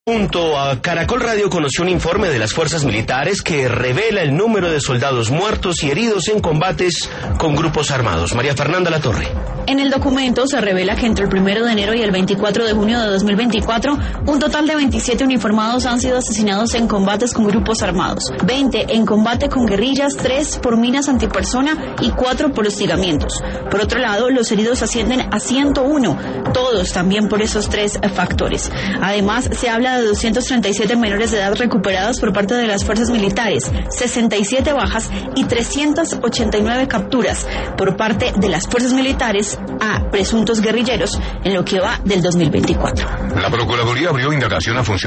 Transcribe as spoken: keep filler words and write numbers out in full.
Junto a Caracol Radio conoció un informe de las fuerzas militares que revela el número de soldados muertos y heridos en combates con grupos armados. María Fernanda Latorre. En el documento se revela que entre el primero de enero y el veinticuatro de junio de dos mil veinticuatro, un total de veintisiete uniformados han sido asesinados en combates con grupos armados, veinte en combate con guerrillas, tres por minas antipersona y cuatro por hostigamientos. Por otro lado, los heridos ascienden a ciento uno, todos también por esos tres factores. Además, se habla de doscientos treinta y siete menores de edad recuperados por parte de las fuerzas militares, sesenta y siete bajas y trescientas ochenta y nueve capturas por parte de las fuerzas militares a presuntos guerrilleros en lo que va del dos mil veinticuatro. La Procuraduría abrió indagación a funcionarios